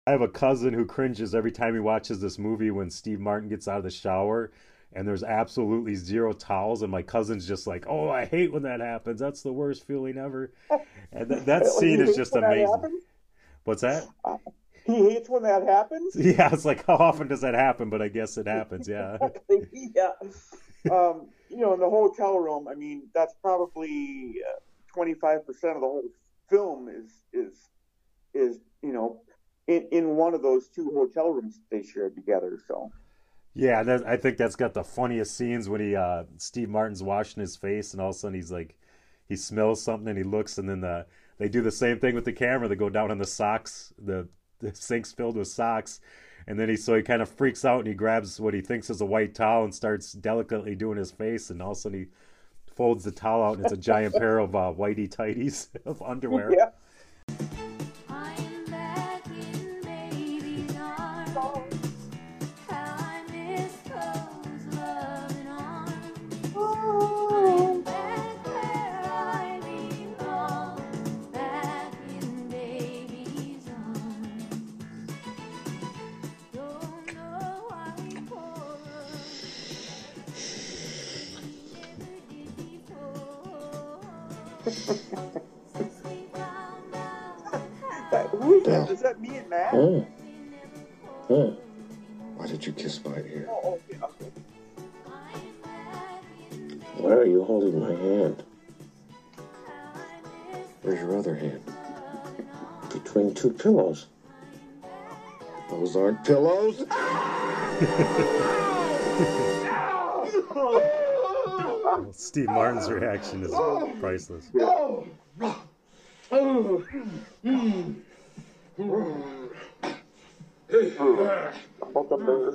I have a cousin who cringes every time he watches this movie when Steve Martin gets out of the shower and there's absolutely zero towels, and my cousin's just like, "Oh, I hate when that happens. That's the worst feeling ever." And that He scene is hates just when that amazing. happens. What's that? Uh, he hates when that happens. Yeah, it's like how often does that happen? But I guess it happens. Yeah. Exactly. Yeah. In the hotel room, I mean, that's probably 25% of the whole film is in one of those two hotel rooms they shared together. So Yeah, I think that's got the funniest scenes when he Steve Martin's washing his face and all of a sudden he's like he smells something and he looks and then they do the same thing with the camera. They go down on the socks, the sink's filled with socks, and then he kind of freaks out and he grabs what he thinks is a white towel and starts delicately doing his face and all of a sudden he folds the towel out and it's a giant pair of whitey tighties of underwear. yeah. I'm back in baby's arms. How I miss those loving arms. I'm back where I belong. Back in baby's arms. Don't know why for us. We never did before. Since we found out Who is that? Bill. Is that me and Matt? Oh, oh. Why did you kiss my ear? Okay, okay. Why are you holding my hand? Where's your other hand? Between two pillows. Those aren't pillows. Steve Martin's reaction is priceless. Both of those.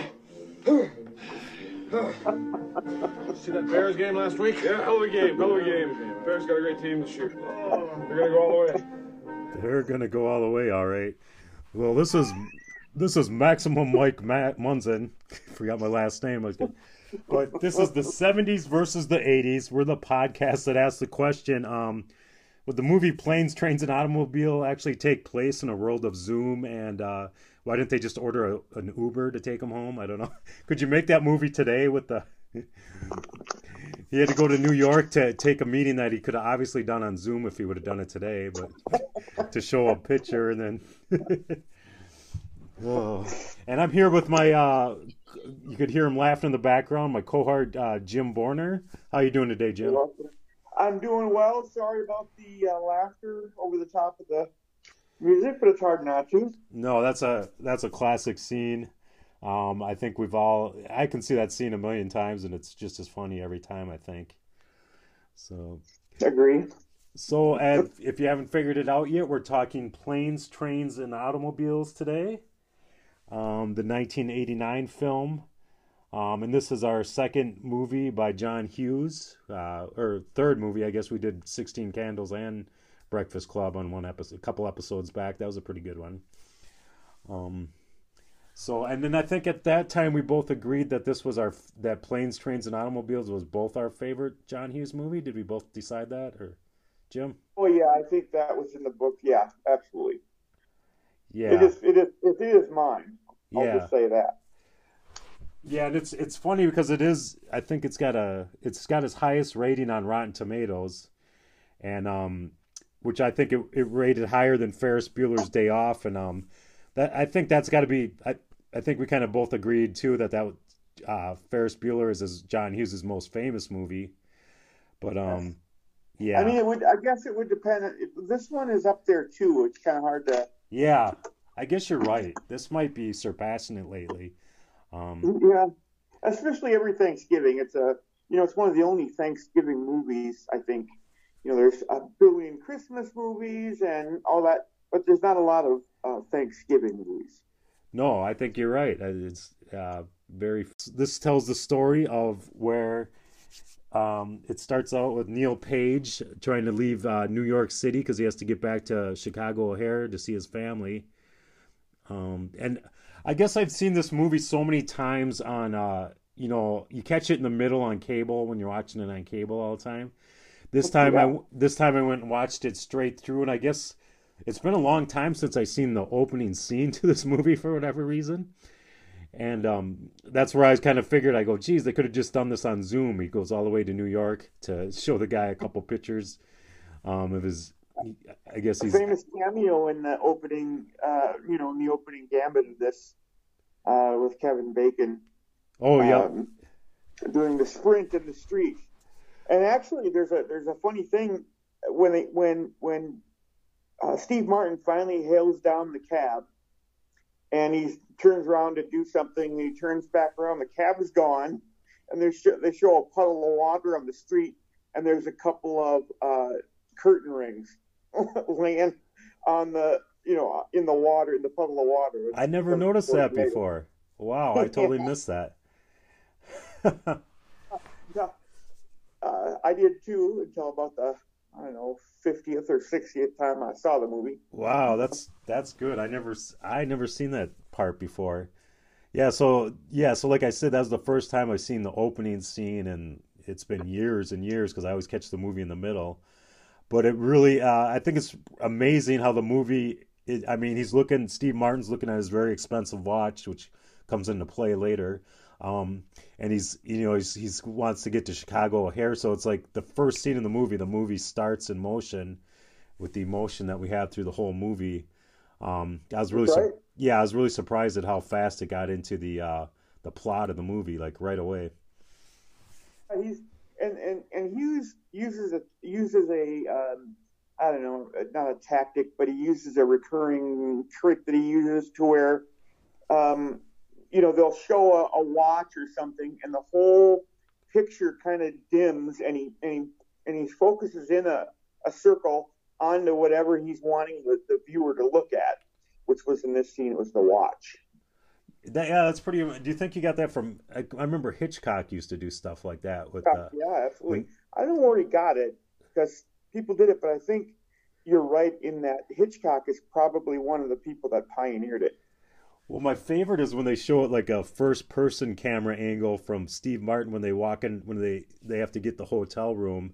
See that Bears game last week? Yeah, hell of a game, hell of a game. Bears got a great team this year. They're gonna go all the way. They're gonna go all the way, all right. Well, this is Maximum Mike Munson. Forgot my last name. But this is the '70s versus the '80s. We're the podcast that asks the question: would the movie Planes, Trains, and Automobile actually take place in a world of Zoom? And why didn't they just order an Uber to take them home? I don't know. Could you make that movie today with the? He had to go to New York to take a meeting that he could have obviously done on Zoom if he would have done it today, but to show a picture and then. Oh. And I'm here with my. You could hear him laughing in the background. My cohort Jim Borner. How you doing today, Jim? I'm doing well. Sorry about the laughter over the top of the music, but it's hard not to. No, that's a classic scene. I think I can see that scene a million times, and it's just as funny every time. I think. So. Agree. So, if you haven't figured it out yet, we're talking planes, trains, and automobiles today. The 1989 film. And this is our second movie by John Hughes, or third movie. I guess we did 16 Candles and Breakfast Club on one episode, a couple episodes back. That was a pretty good one. And then I think at that time we both agreed that that Planes, Trains, and Automobiles was both our favorite John Hughes movie. Did we both decide that, or Jim? Oh yeah, I think that was in the book. Yeah, absolutely. Yeah. It is mine. I'll Yeah. just say that. Yeah, and it's funny because it is. I think it's got its highest rating on Rotten Tomatoes, and which I think it rated higher than Ferris Bueller's Day Off, and that I think that's got to be. I think we kind of both agreed too that Ferris Bueller is John Hughes' most famous movie, but yeah. I mean, I guess it would depend. This one is up there too. It's kind of hard to. Yeah, I guess you're right. This might be surpassing it lately. Yeah, especially every Thanksgiving. It's one of the only Thanksgiving movies, I think. There's a billion Christmas movies and all that, but there's not a lot of Thanksgiving movies. No, I think you're right. It's very. This tells the story of where it starts out with Neil Page trying to leave New York City because he has to get back to Chicago O'Hare to see his family. And I guess I've seen this movie so many times on, you catch it in the middle on cable when you're watching it on cable all the time. This time I went and watched it straight through, and I guess it's been a long time since I seen the opening scene to this movie for whatever reason. And that's where I kind of figured, I go, geez, they could have just done this on Zoom. He goes all the way to New York to show the guy a couple pictures of his, I guess A he's, famous cameo in the opening, in the opening gambit of this, with Kevin Bacon, oh, yeah. doing the sprint in the street. And actually, there's a funny thing when Steve Martin finally hails down the cab, and he turns around to do something, and he turns back around, the cab is gone, and they show a puddle of water on the street, and there's a couple of curtain rings laying on the, in the water, in the puddle of water. I never noticed that before. Wow, I totally missed that. Yeah, I did too until about the, I don't know, 50th or 60th time I saw the movie. Wow, that's good. I never seen that part before. So like I said, that was the first time I've seen the opening scene, and it's been years and years because I always catch the movie in the middle. But it really, I think it's amazing how the movie. Steve Martin's looking at his very expensive watch, which comes into play later. And he's wants to get to Chicago O'Hare, so it's like the first scene in the movie starts in motion with the emotion that we have through the whole movie. I was really, Right. I was really surprised at how fast it got into the plot of the movie, like right away. He's and Hughes uses a I don't know, not a tactic, but he uses a recurring trick that he uses to where they'll show a watch or something, and the whole picture kind of dims, and he focuses in a circle onto whatever he's wanting the viewer to look at, which was in this scene, it was the watch. That's pretty. Do you think you got that from? I remember Hitchcock used to do stuff like that with. Yeah, absolutely. I don't know where he got it because people did it, but I think you're right in that Hitchcock is probably one of the people that pioneered it. Well, my favorite is when they show it like a first-person camera angle from Steve Martin when they walk in, when they have to get the hotel room,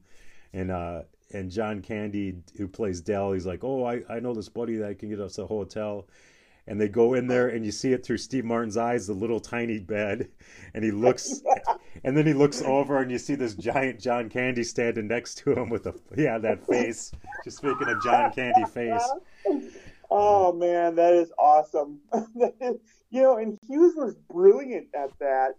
and John Candy, who plays Dell, he's like, "Oh, I know this buddy that can get us a hotel," and they go in there, and you see it through Steve Martin's eyes, the little tiny bed, and he looks, and then he looks over, and you see this giant John Candy standing next to him with that face, just making a John Candy face. Oh man, that is awesome. And Hughes was brilliant at that.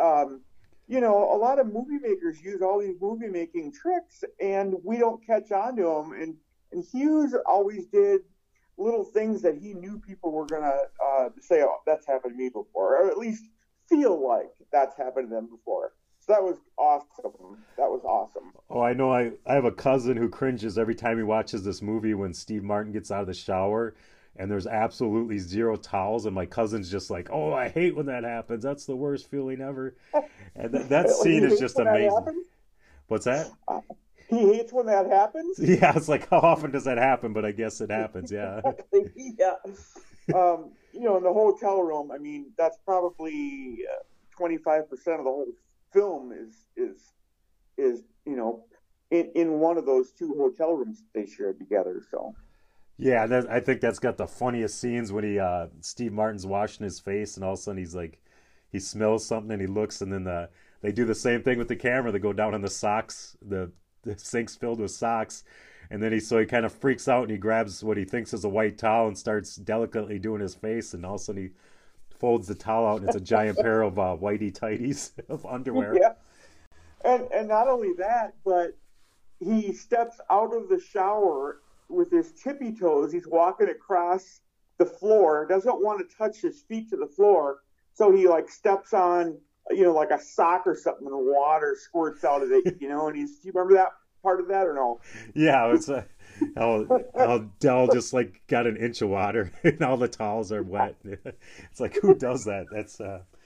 A lot of movie makers use all these movie making tricks, and we don't catch on to them. And Hughes always did little things that he knew people were gonna say, "Oh, that's happened to me before," or at least feel like that's happened to them before. So that was awesome. That was awesome. Oh, I know. I have a cousin who cringes every time he watches this movie when Steve Martin gets out of the shower and there's absolutely zero towels, and my cousin's just like, "Oh, I hate when that happens. That's the worst feeling ever." And that scene is just amazing. What's that? He hates when that happens? Yeah, it's like, how often does that happen? But I guess it happens, yeah. Yeah. In the hotel room, that's probably 25% of the whole film is in one of those two hotel rooms they shared together. So yeah, I think that's got the funniest scenes when Steve Martin's washing his face, and all of a sudden he's like, he smells something and he looks, and then they do the same thing with the camera. They go down on the socks, the sink's filled with socks, and then he kind of freaks out and he grabs what he thinks is a white towel and starts delicately doing his face, and all of a sudden he folds the towel out and it's a giant pair of whitey tighties of underwear. Yeah. And not only that, but he steps out of the shower with his tippy toes. He's walking across the floor, doesn't want to touch his feet to the floor, so he steps on like a sock or something, and the water squirts out of it, and do you remember that part of that or no? Yeah, it's how Dell just got an inch of water and all the towels are wet. It's like, who does that? That's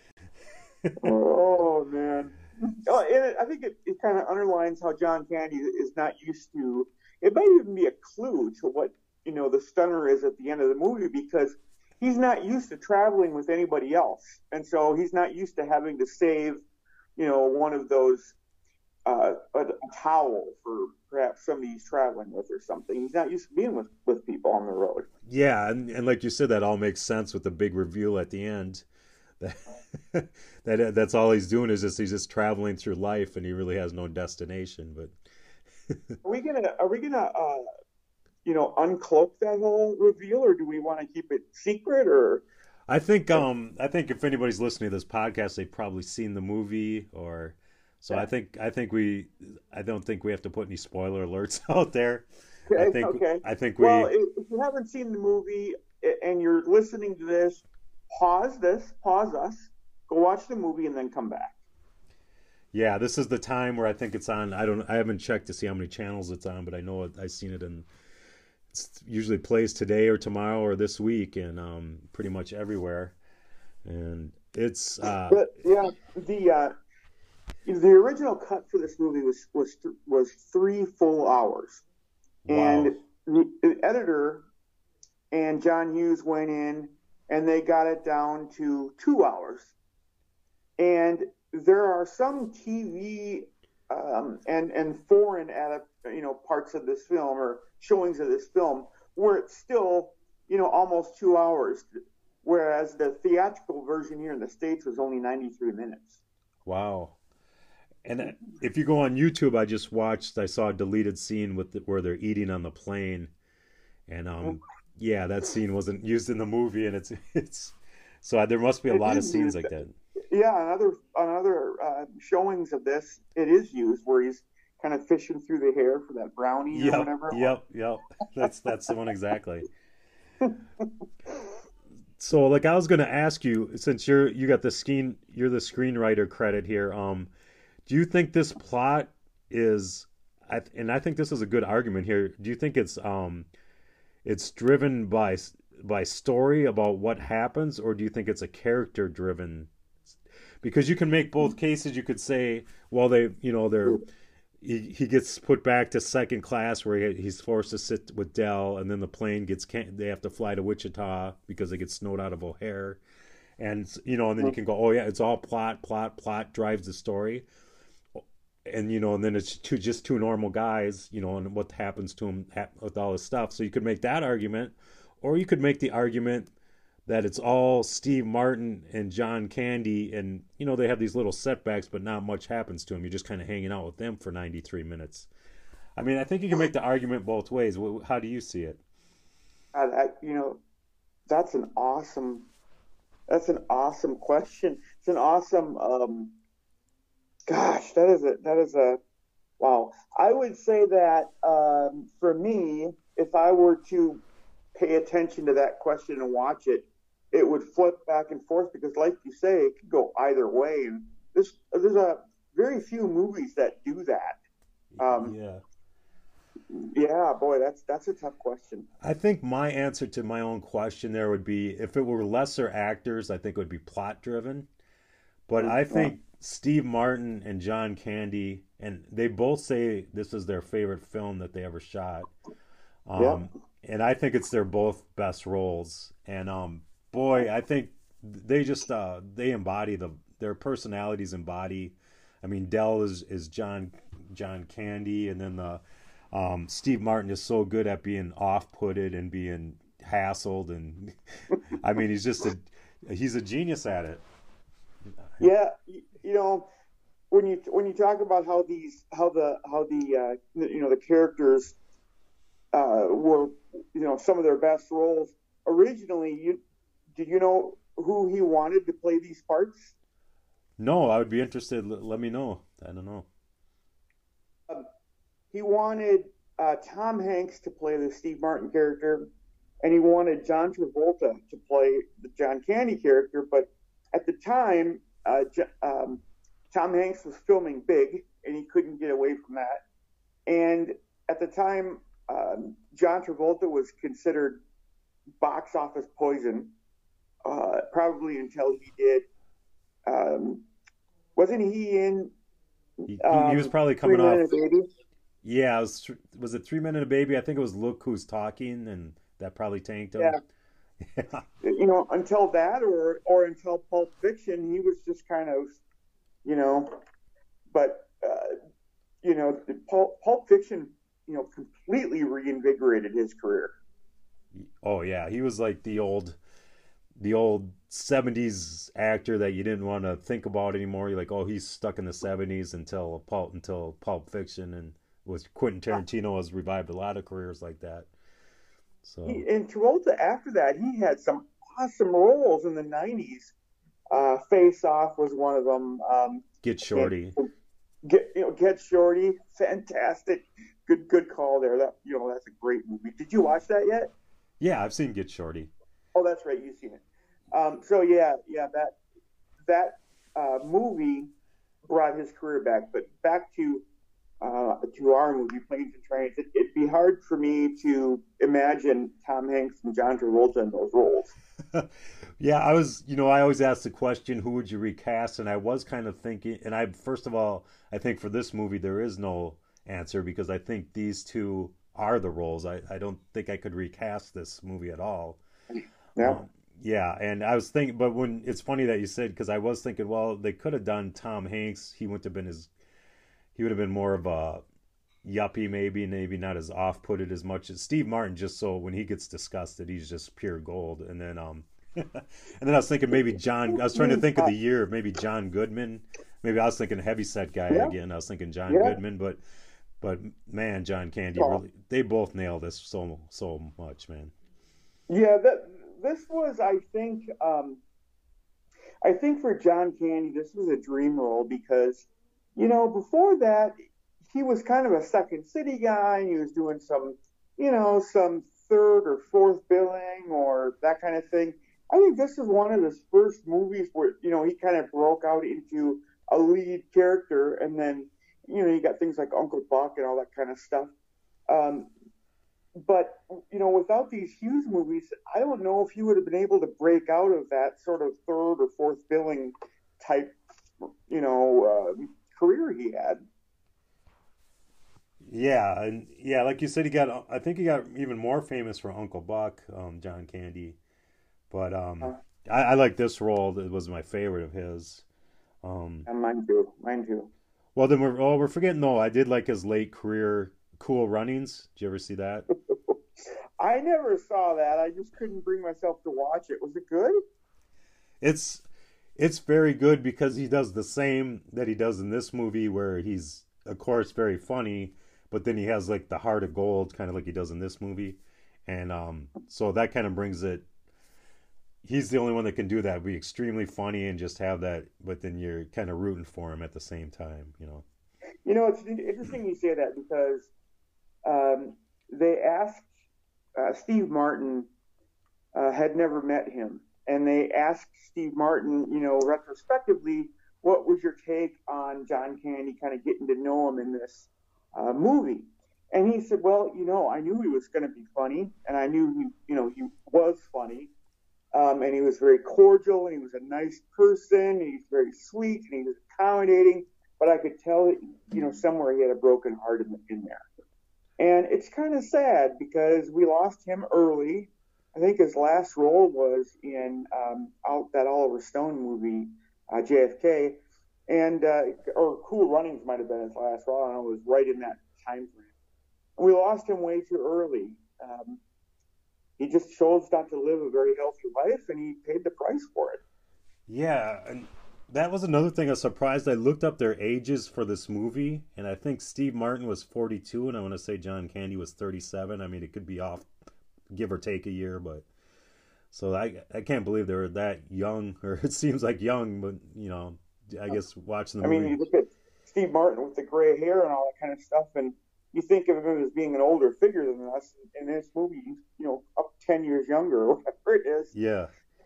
Oh man. And I think it kind of underlines how John Candy is not used to. It might even be a clue to what the stunner is at the end of the movie, because he's not used to traveling with anybody else, and so he's not used to having to save one of those a towel for perhaps somebody he's traveling with or something. He's not used to being with people on the road. Yeah, and like you said, that all makes sense with the big reveal at the end. That, that's all he's doing is just he's just traveling through life, and he really has no destination. But Are we gonna uncloak that whole reveal, or do we want to keep it secret? Or I think if anybody's listening to this podcast, they've probably seen the movie, or so yeah. I don't think we have to put any spoiler alerts out there. Okay, okay. I think Well, we if you haven't seen the movie and you're listening to this, pause us, go watch the movie, and then come back. yeah, this is the time where I think it's on. I haven't checked to see how many channels it's on, but I know I've seen it in. It's usually plays today or tomorrow or this week, and pretty much everywhere. And it's But yeah, the original cut for this movie was 3 full hours, wow, and the editor and John Hughes went in and they got it down to 2 hours. And there are some TV and foreign parts of this film or showings of this film where it's still almost 2 hours, whereas the theatrical version here in the States was only 93 minutes. wow. And if you go on YouTube, I saw a deleted scene where they're eating on the plane, and yeah, that scene wasn't used in the movie, and it's so there must be a It lot of is scenes used. like that. Yeah, on other showings of this, it is used where he's kind of fishing through the hair for that brownie or Yep, whatever it was. yep. That's the one exactly. So, like, I was gonna ask you, since you're the screenwriter credit here. Do you think this plot is, and I think this is a good argument here. Do you think it's driven by story about what happens, or do you think it's a character driven? Because you can make both cases. You could say, well, he gets put back to second class where he's forced to sit with Dell, and then the plane they have to fly to Wichita because they get snowed out of O'Hare, and then you can go, oh yeah, it's all plot drives the story, and then it's just two normal guys, and what happens to them with all this stuff. So you could make that argument, or you could make the argument that it's all Steve Martin and John Candy, and they have these little setbacks, but not much happens to them. You're just kind of hanging out with them for 93 minutes. I mean, I think you can make the argument both ways. How do you see it? That's an awesome that's an awesome question. It's an awesome gosh, that is a wow. I would say that for me, if I were to pay attention to that question and watch it, it would flip back and forth because, like you say, it could go either way. And there's a very few movies that do that. Yeah. Yeah, boy, that's a tough question. I think my answer to my own question there would be, if it were lesser actors, I think it would be plot driven. But I Yeah, think Steve Martin and John Candy, and they both say this is their favorite film that they ever shot. yeah, And I think it's their both best roles. And boy, I think they just they embody their personalities embody. I mean, Dell is John Candy, and then the Steve Martin is so good at being off-putted and being hassled, and I mean, he's a genius at it. yeah. When you talk about how the characters were some of their best roles originally. Did you know who he wanted to play these parts? No, I would be interested. Let me know. I don't know. Um, he wanted Tom Hanks to play the Steve Martin character, and he wanted John Travolta to play the John Candy character. But at the time, Tom Hanks was filming Big, and he couldn't get away from that. And at the time, John Travolta was considered box office poison, probably until he did. Um, wasn't he in He was probably Three coming Men off. and a Baby? Yeah, was it 3 Men and a Baby? I think it was Look Who's Talking, and that probably tanked him. Yeah. Yeah. Until that, or until Pulp Fiction, he was just kind of, you know. But Pulp Fiction, completely reinvigorated his career. Oh yeah, he was like the old 70s actor that you didn't want to think about anymore. You're like, oh, he's stuck in the 70s until Pulp Fiction, and with Quentin Tarantino has revived a lot of careers like that. So And Travolta, after that, he had some awesome roles in the '90s. Face Off was one of them. Get And Shorty. Get Shorty, fantastic, good call there. That's a great movie. Did you watch that yet? Yeah, I've seen Get Shorty. Oh, that's right, you've seen it. So yeah, that movie brought his career back. But back to our movie, Planes and Trains. It'd be hard for me to imagine Tom Hanks and John Travolta in those roles. Yeah, I always ask the question, who would you recast? And I was kind of thinking, and first of all, I think for this movie, there is no answer because I think these two are the roles. I don't think I could recast this movie at all. Yeah. Yeah, and I was thinking, but when it's funny that you said, because I was thinking, well, they could have done Tom Hanks. He would have been more of a yuppie, maybe not as off-putted as much as Steve Martin. Just so when he gets disgusted, he's just pure gold. And then, and then I was thinking maybe John. I was trying to think of the year, maybe John Goodman. Maybe I was thinking heavyset guy Yeah, again. I was thinking John yeah. Goodman, but man, John Candy Oh, really. They both nailed this so much, man. yeah. This was, I think for John Candy, this was a dream role because, before that, he was kind of a Second City guy. He was doing some third or fourth billing or that kind of thing. I think this is one of his first movies where, he kind of broke out into a lead character. And then, you got things like Uncle Buck and all that kind of stuff. Um, but, without these Hughes movies, I don't know if he would have been able to break out of that sort of third or fourth billing type, career he had. Yeah, and yeah, like you said, I think he got even more famous for Uncle Buck, John Candy. But Uh, I like this role. It was my favorite of his. and mine too. Mine too. Well, then we're forgetting though. I did like his late career, Cool Runnings. Did you ever see that? I never saw that. I just couldn't bring myself to watch it. Was it good? It's it's very good because he does the same that he does in this movie, where he's of course very funny, but then he has like the heart of gold, kind of like he does in this movie, and so that kind of brings it. He's the only one that can do that, be extremely funny and just have that, but then you're kind of rooting for him at the same time. It's interesting you say that because they asked Steve Martin had never met him, and they asked Steve Martin, retrospectively, what was your take on John Candy, kind of getting to know him in this movie? And he said, well, I knew he was going to be funny, and I knew he was funny. And he was very cordial, and he was a nice person, and he's very sweet, and he was accommodating. But I could tell that, somewhere he had a broken heart in there. And it's kind of sad because we lost him early. I think his last role was in that Oliver Stone movie, JFK, and or Cool Runnings might have been his last role. I don't know, it was right in that time frame. We lost him way too early. He just chose not to live a very healthy life, and he paid the price for it. Yeah, and that was another thing I was surprised. I looked up their ages for this movie, and I think Steve Martin was 42, and I want to say John Candy was 37. I mean, it could be off, give or take a year, but so I can't believe they were that young, or it seems like young, but I guess watching the I mean, movie. you look at Steve Martin with the gray hair and all that kind of stuff, and you think of him as being an older figure than us. In this movie, he's, up 10 years younger or whatever it is. Yeah.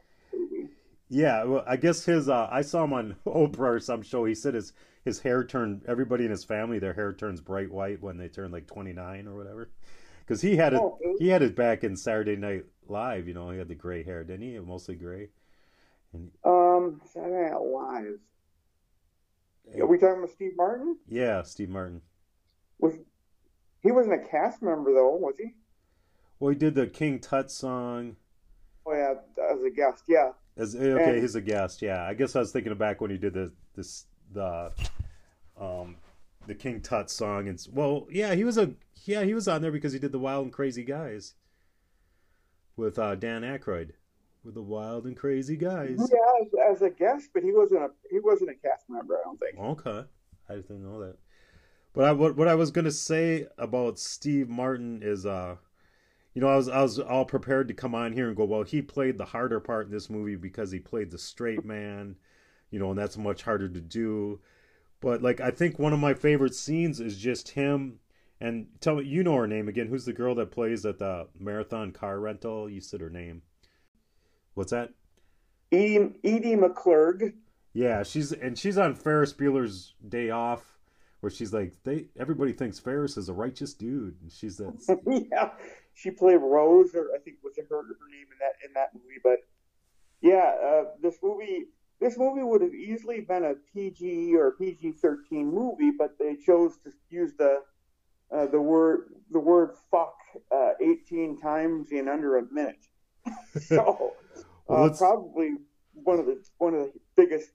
Yeah, well, I guess I saw him on Oprah or some show. He said his hair turned, everybody in his family, their hair turns bright white when they turn like 29 or whatever. Because Oh, he had it back in Saturday Night Live. He had the gray hair, didn't he? Mostly gray. And Saturday Night Live. Are we talking about Steve Martin? yeah, Steve Martin. Was He wasn't a cast member though, was he? Well, he did the King Tut song. Oh yeah, as a guest, yeah. Okay, And he's a guest. Yeah, I guess I was thinking of back when he did the the King Tut song. And well, yeah, he was on there because he did the Wild and Crazy Guys with Dan Aykroyd, with the Wild and Crazy Guys. Yeah, as a guest, but he wasn't a cast member, I don't think. Okay, I didn't know that. But what I was gonna say about Steve Martin is, I was all prepared to come on here and go, well, he played the harder part in this movie because he played the straight man, and that's much harder to do. But like, I think one of my favorite scenes is just him. And tell me, you know her name again. Who's the girl that plays at the Marathon car rental? You said her name. What's that? Edie McClurg. Yeah, she's on Ferris Bueller's Day Off, where she's like, everybody thinks Ferris is a righteous dude, and she's that. Yeah, she played Rose, or I think was her name in that movie. But yeah, this movie would have easily been a PG or PG-13 movie, but they chose to use the word fuck 18 times in under a minute. So probably one of the biggest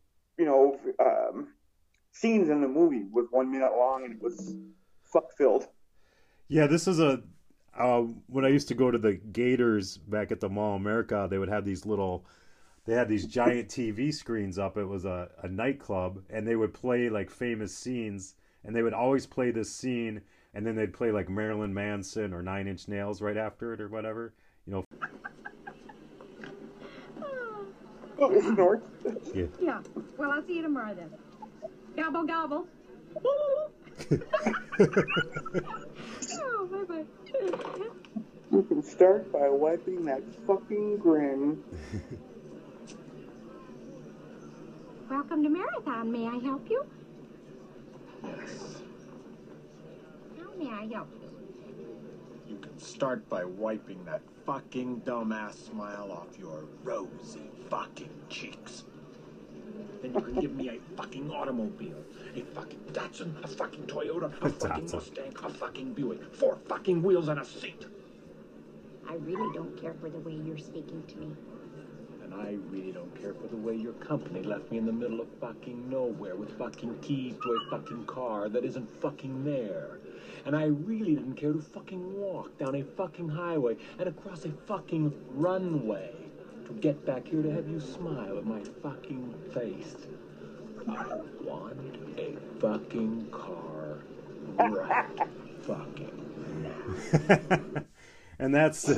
scenes in the movie was 1 minute long, and it was fuck filled. Yeah, this is when I used to go to the Gators back at the Mall of America, they would have they had these giant TV screens up. It was a nightclub, and they would play like famous scenes, and they would always play this scene, and then they'd play like Marilyn Manson or Nine Inch Nails right after it or whatever. Oh, snort. Yeah. Yeah. Well, I'll see you tomorrow then. Gobble, gobble. Oh, bye-bye. You can start by wiping that fucking grin. Welcome to Marathon. May I help you? Yes. How may I help you? You can start by wiping that fucking dumbass smile off your rosy fucking cheeks. Then you can give me a fucking automobile, a fucking Datsun, a fucking Toyota, a fucking Mustang, a fucking Buick, 4 fucking wheels and a seat. I really don't care for the way you're speaking to me. And I really don't care for the way your company left me in the middle of fucking nowhere with fucking keys to a fucking car that isn't fucking there. And I really didn't care to fucking walk down a fucking highway and across a fucking runway to get back here to have you smile at my fucking face. I want a fucking car right fucking now. And that's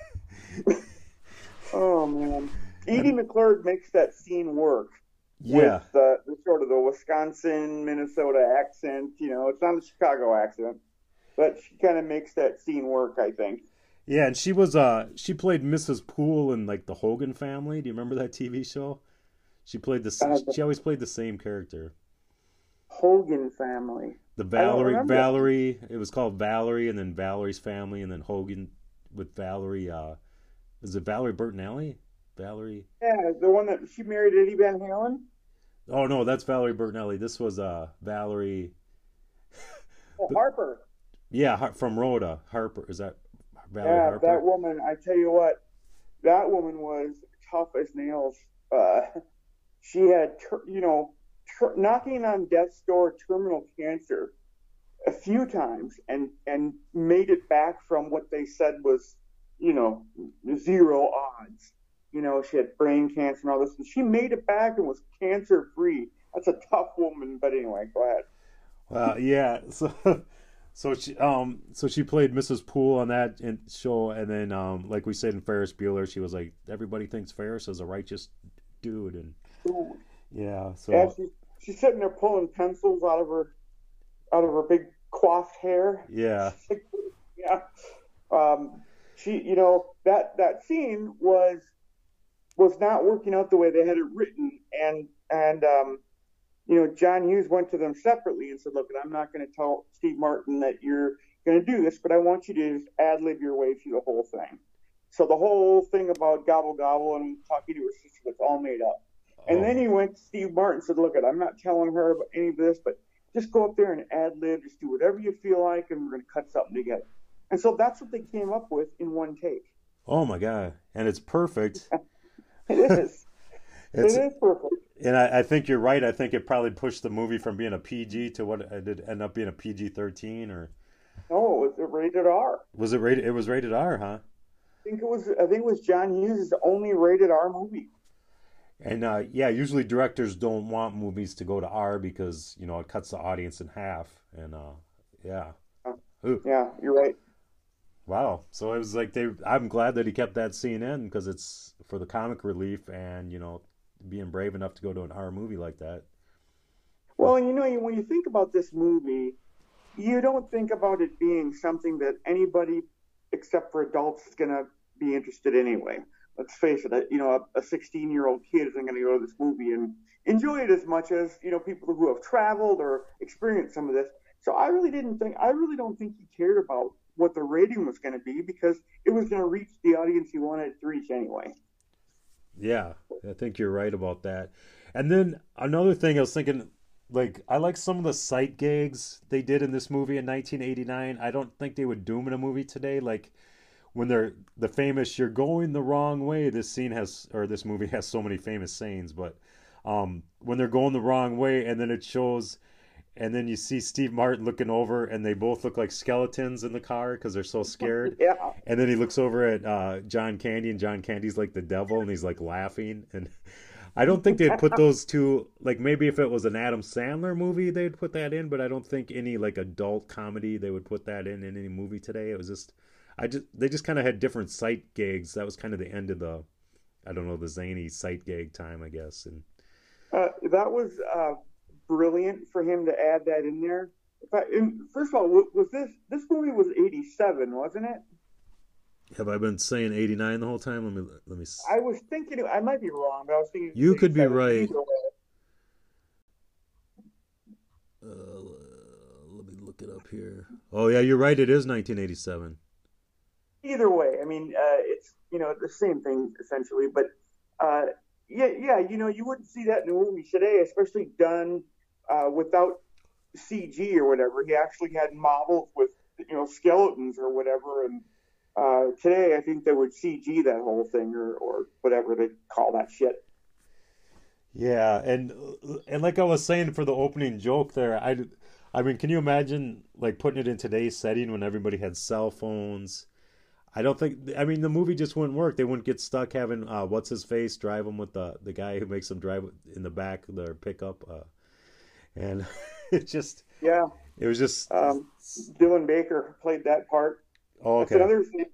Oh man, Edie McClurg makes that scene work. yeah. With the sort of the Wisconsin, Minnesota accent. It's not a Chicago accent, but she kind of makes that scene work, I think. Yeah, and she played Mrs. Poole in like the Hogan Family. Do you remember that TV show? She always played the same character. Hogan Family. The I don't remember. Valerie. It was called Valerie, and then Valerie's Family, and then Hogan with Valerie. Is it Valerie Bertinelli? Valerie. Yeah, the one that she married Eddie Van Halen. Oh no, that's Valerie Bertinelli. This was Valerie. Oh, Harper. Yeah, from Rhoda. Harper. Is that Valerie Harper? That woman. I tell you what, that woman was tough as nails. She had, knocking on death's door, terminal cancer, a few times, and made it back from what they said was, 0 odds. She had brain cancer and all this, and she made it back and was cancer free. That's a tough woman. But anyway, go ahead. Yeah. So she played Mrs. Poole on that show, and then like we said in Ferris Bueller, she was like, everybody thinks Ferris is a righteous dude, and yeah. So yeah, she's sitting there pulling pencils out of her big coiffed hair. Yeah. Yeah. She, that scene was not working out the way they had it written, and John Hughes went to them separately and said, look, I'm not going to tell Steve Martin that you're going to do this, but I want you to just ad-lib your way through the whole thing. So the whole thing about gobble gobble and talking to her sister, that's all made up. And then he went to Steve Martin and said, look, I'm not telling her about any of this, but just go up there and ad-lib, just do whatever you feel like, and we're going to cut something together. And so that's what they came up with in one take. Oh my God. And it's perfect. It is. It is perfect. And I think you're right. I think it probably pushed the movie from being a PG to what it did end up being a PG-13, or No, it was rated R. was it rated? It was rated R, huh? I think it was John Hughes' only rated R movie. And yeah, usually directors don't want movies to go to R because it cuts the audience in half. And yeah, Ooh, Yeah, you're right. wow. So it was like I'm glad that he kept that scene in because it's for the comic relief and being brave enough to go to an R movie like that. Well, and when you think about this movie, you don't think about it being something that anybody except for adults is going to be interested in anyway. Let's face it, a 16-year-old kid isn't going to go to this movie and enjoy it as much as, people who have traveled or experienced some of this. So I really don't think he cared about what the rating was going to be because it was going to reach the audience he wanted it to reach anyway. Yeah, I think you're right about that. And then another thing I was thinking, like, I like some of the sight gags they did in this movie in 1989. I don't think they would do them in a movie today. Like when they're the famous "You're going the wrong way." This movie has so many famous sayings, but when they're going the wrong way, and then it shows, and then you see Steve Martin looking over, and they both look like skeletons in the car because they're so scared. Yeah. And then he looks over at John Candy, and John Candy's like the devil, and he's like laughing. And I don't think they'd put those two, like maybe if it was an Adam Sandler movie, they'd put that in, but I don't think any like adult comedy they would put that in any movie today. It was just, they just kind of had different sight gags. That was kind of the end of the zany sight gag time, I guess. And That was brilliant for him to add that in there. First of all, was this movie was 87, wasn't it? have I been saying 89 the whole time? Let me. I was thinking, I might be wrong, but I was thinking. You could be 87. right. Either way. Let me look it up here. Oh yeah, you're right. It is 1987. Either way, I mean, it's the same thing essentially, but yeah, you wouldn't see that in a movie today, especially done without CG or whatever. He actually had models with skeletons or whatever, and today I think they would CG that whole thing or whatever they call that shit. Yeah, and like I was saying for the opening joke there, I mean, can you imagine like putting it in today's setting when everybody had cell phones? I don't think. I mean, the movie just wouldn't work. They wouldn't get stuck having what's his face drive them with the guy who makes them drive in the back of their pickup, and Yeah, it was just. Dylan Baker played that part. Oh, That's okay. another thing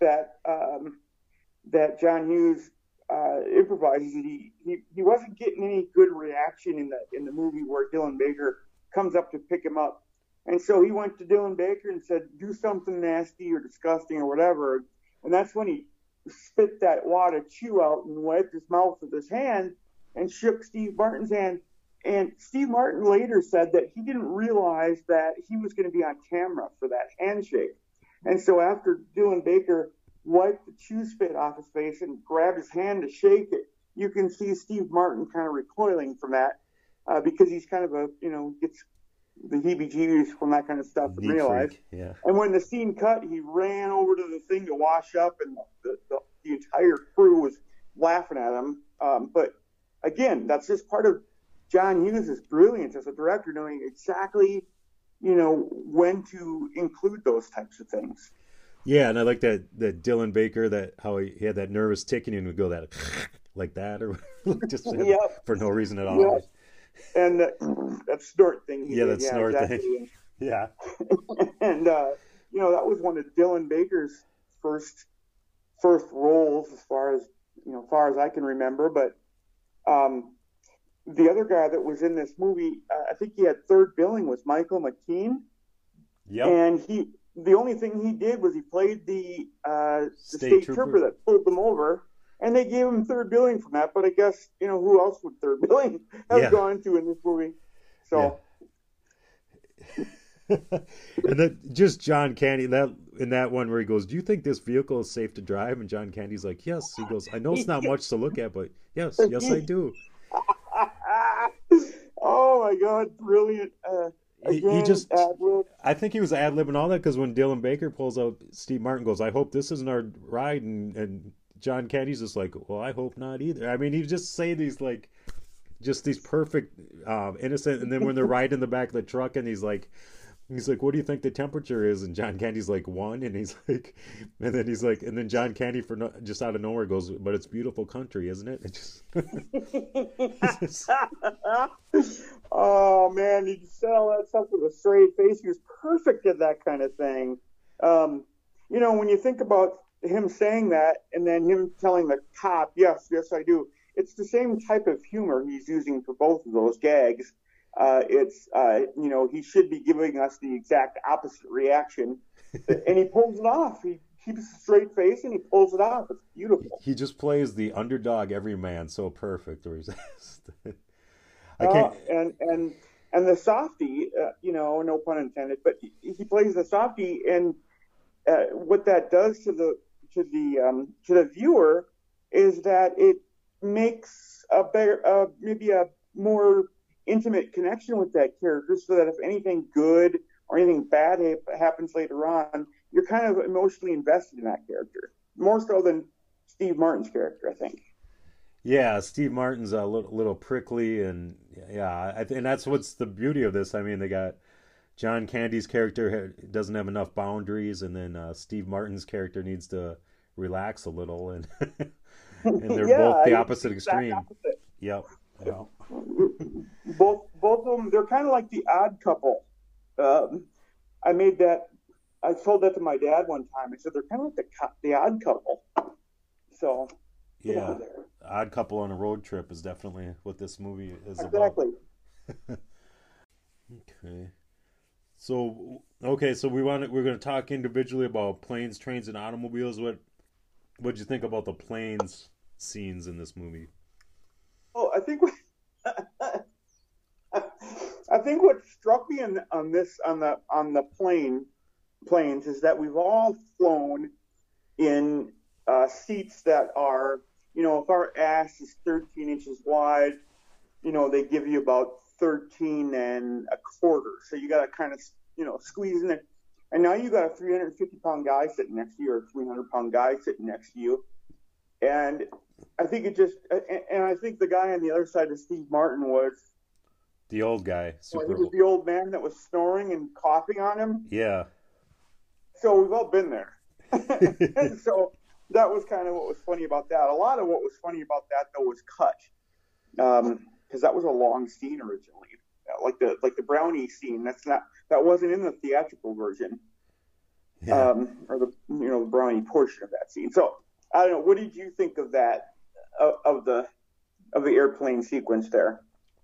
that John Hughes improvises. He wasn't getting any good reaction in the movie where Dylan Baker comes up to pick him up. And so he went to Dylan Baker and said, do something nasty or disgusting or whatever. And that's when he spit that wad of chew out and wiped his mouth with his hand and shook Steve Martin's hand. And Steve Martin later said that he didn't realize that he was going to be on camera for that handshake. And so after Dylan Baker wiped the chew spit off his face and grabbed his hand to shake it, you can see Steve Martin kind of recoiling from that because he's kind of gets the heebie-jeebies from that kind of stuff and Neat realized. freak. Yeah. And when the scene cut, he ran over to the thing to wash up, and the entire crew was laughing at him. But again, that's just part of John Hughes' brilliance as a director, knowing exactly, when to include those types of things. Yeah, and I like that Dylan Baker, that how he had that nervous ticking and would go that like that or just Yep. for no reason at all. Yep. And that snort thing. Yeah, that snort exactly. thing. Yeah. And that was one of Dylan Baker's first roles, as far as I can remember. But the other guy that was in this movie, I think he had third billing, was Michael McKean. Yep. And the only thing he did was he played the state trooper that pulled them over. And they gave him third billing from that, but I guess, who else would third billing have gone to in this movie? So, yeah. And then just John Candy, in that one where he goes, "Do you think this vehicle is safe to drive?" And John Candy's like, "Yes." He goes, "I know it's not much to look at, but yes, I do." Oh my God, brilliant! He just, ad-lib. I think he was ad-libbing all that because when Dylan Baker pulls out, Steve Martin goes, "I hope this isn't our ride," and John Candy's just like, "Well, I hope not either." I mean, he just say these like just these perfect, innocent. And then when they're riding in the back of the truck, and he's like, what do you think the temperature is? And John Candy's like 1, and he's like, and then he's like, and then John Candy just out of nowhere goes, but it's beautiful country, isn't it? It just, Oh man, you said all that stuff with a straight face. He was perfect at that kind of thing. When you think about him saying that and then him telling the cop, yes, I do. It's the same type of humor he's using for both of those gags. He should be giving us the exact opposite reaction, and he pulls it off. He keeps a straight face and he pulls it off. It's beautiful. he just plays the underdog everyman so perfect. Or he's, I can't. And the softie, no pun intended, but he plays the softie, and what that does to the viewer is that it makes a better, maybe a more intimate connection with that character, so that if anything good or anything bad happens later on, you're kind of emotionally invested in that character, more so than Steve Martin's character, I think. Yeah, Steve Martin's a little prickly, and and that's what's the beauty of this. I mean, they got John Candy's character doesn't have enough boundaries, and then Steve Martin's character needs to relax a little, and and they're both the opposite extreme. Opposite. Yep. Yeah. Both of them, they're kind of like the Odd Couple. I told that to my dad one time. I said they're kind of like the Odd Couple. So yeah, Odd Couple on a road trip is definitely what this movie is exactly. about. Okay. So we're going to talk individually about planes, trains, and automobiles. What'd you think about the planes scenes in this movie? Oh, I think what struck me on the planes is that we've all flown in seats that are, if our ass is 13 inches wide, they give you about 13 and a quarter. So you got to kind of, squeeze in it. And now you got a 350-pound guy sitting next to you or a 300-pound guy sitting next to you. And I think I think the guy on the other side of Steve Martin was the old guy. He was the old man that was snoring and coughing on him. Yeah. So we've all been there. And so that was kind of what was funny about that. A lot of what was funny about that, though, was cut. Because that was a long scene originally. Like the brownie scene. That wasn't in the theatrical version. Yeah. Or the brownie portion of that scene. So I don't know. What did you think of that? Of the airplane sequence there?